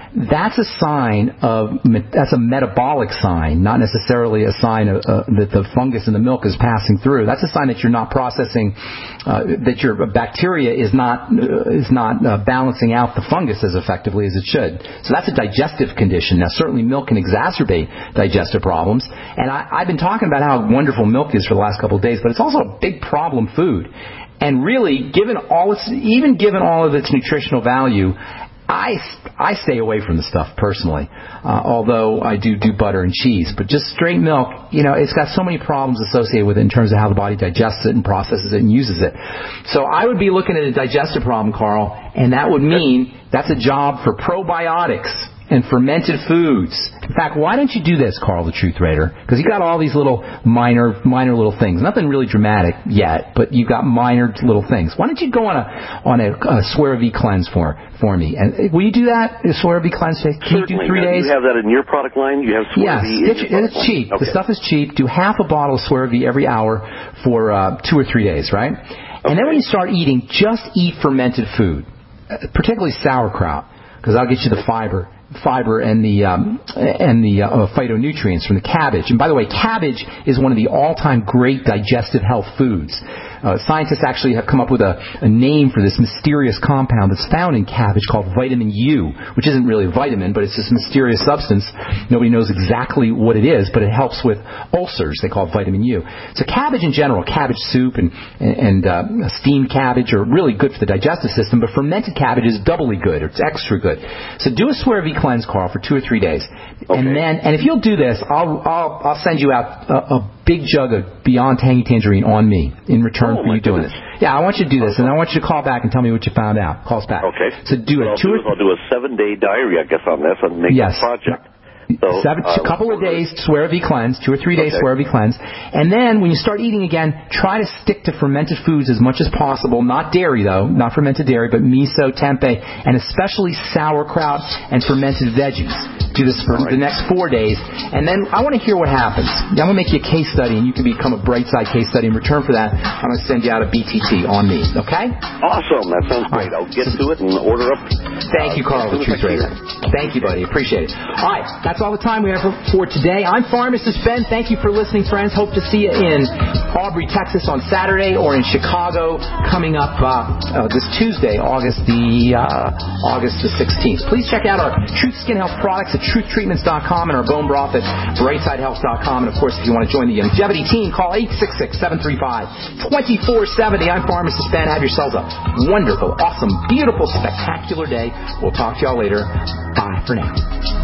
that's a sign that's a metabolic sign, not necessarily a sign that the fungus in the milk is passing through. That's a sign that you're not processing, that your bacteria is not balancing out the fungus as effectively as it should. So that's a digestive condition. Now, certainly milk can exacerbate digestive problems, and I've been talking about how wonderful milk is for the last couple of days, but it's also a big problem food. And really, given all of its nutritional value, I stay away from the stuff personally, although I do butter and cheese. But just straight milk, it's got so many problems associated with it in terms of how the body digests it and processes it and uses it. So I would be looking at a digestive problem, Carl, and that would mean that's a job for probiotics and fermented foods. In fact, why don't you do this, Carl, the Truth Raider? Because you got all these little minor little things. Nothing really dramatic yet, but you've got minor little things. Why don't you go on a Swear V cleanse for me? And will you do that? A Swear V cleanse? Can you do 3 days? Do you have that in your product line? You have Swear V? Yes, it's cheap. Okay. The stuff is cheap. Do half a bottle of Swear V every hour for 2 or 3 days, right? Okay. And then when you start eating, just eat fermented food, particularly sauerkraut, because that'll get you the fiber and the phytonutrients from the cabbage. And by the way, cabbage is one of the all-time great digestive health foods. Scientists actually have come up with a name for this mysterious compound that's found in cabbage called vitamin U, which isn't really a vitamin, but it's this mysterious substance. Nobody knows exactly what it is, but it helps with ulcers. They call it vitamin U. So cabbage in general, cabbage soup and steamed cabbage are really good for the digestive system, but fermented cabbage is doubly good. It's extra good. So do a Swear V cleanse, Carl, for 2 or 3 days. Okay. And if you'll do this, I'll send you out a big jug of Beyond Tangy Tangerine on me in return for you doing this. Yeah, I want you to do this, and I want you to call back and tell me what you found out. Call us back. Okay. So do it. I'll do a 7-day diary, I guess, on this and make a project. So, a couple of days, Swear V cleanse, 2 or 3 days Swear V cleanse. And then when you start eating again, try to stick to fermented foods as much as possible. Not dairy, though. Not fermented dairy, but miso, tempeh, and especially sauerkraut and fermented veggies. Do this for the next 4 days. And then I want to hear what happens. I'm going to make you a case study, and you can become a Brightside case study. In return for that, I'm going to send you out a BTT on me. Okay? Awesome. That sounds great. I'll get to it and order up. Thank you, Carl, the Truth Raider. Thank you, buddy. Appreciate it. All right. That's all the time we have for today. I'm Pharmacist Ben. Thank you for listening, friends. Hope to see you in Aubrey, Texas on Saturday, or in Chicago coming up this Tuesday, August the 16th. Please check out our Truth Skin Health products at truthtreatments.com and our bone broth at brightsidehealth.com. And of course, if you want to join the longevity team, call 866-735-2470. I'm Pharmacist Ben. Have yourselves a wonderful, awesome, beautiful, spectacular day. We'll talk to y'all later. Bye for now.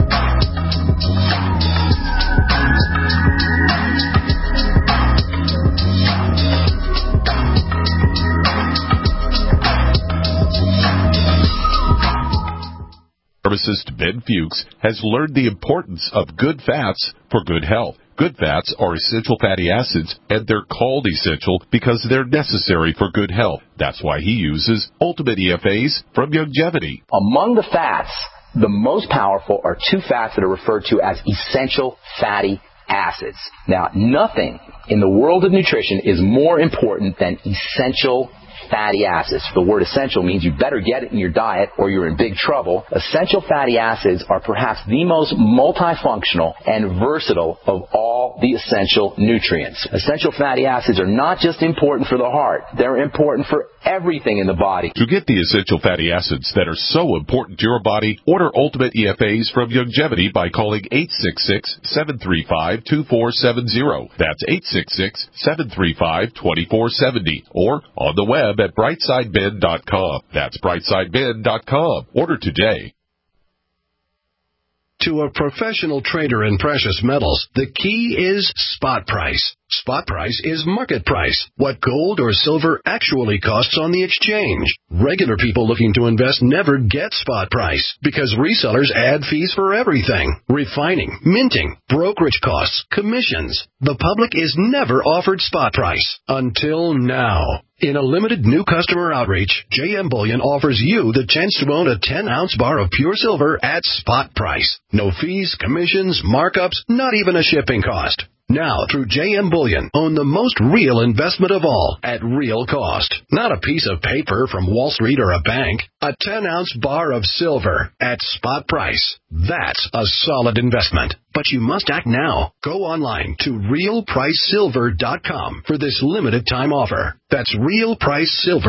Pharmacist Ben Fuchs has learned the importance of good fats for good health. Good fats are essential fatty acids, and they're called essential because they're necessary for good health. That's why he uses Ultimate EFAs from Longevity. Among the fats, the most powerful are 2 fats that are referred to as essential fatty acids. Now, nothing in the world of nutrition is more important than essential fatty acids. The word essential means you better get it in your diet or you're in big trouble. Essential fatty acids are perhaps the most multifunctional and versatile of all the essential nutrients. Essential fatty acids are not just important for the heart. They're important for everything in the body. To get the essential fatty acids that are so important to your body, order Ultimate EFAs from Longevity by calling 866-735-2470. That's 866-735-2470. Or on the web at brightsideben.com. That's brightsideben.com. Order today. To a professional trader in precious metals, the key is spot price. Spot price is market price, what gold or silver actually costs on the exchange. Regular people looking to invest never get spot price because resellers add fees for everything. Refining, minting, brokerage costs, commissions. The public is never offered spot price until now. In a limited new customer outreach, JM Bullion offers you the chance to own a 10-ounce bar of pure silver at spot price. No fees, commissions, markups, not even a shipping cost. Now, through JM Bullion, own the most real investment of all at real cost. Not a piece of paper from Wall Street or a bank. A 10-ounce bar of silver at spot price. That's a solid investment. But you must act now. Go online to realpricesilver.com for this limited time offer. That's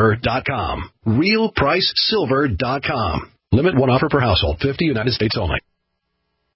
realpricesilver.com. realpricesilver.com. Limit one offer per household. 50 United States only.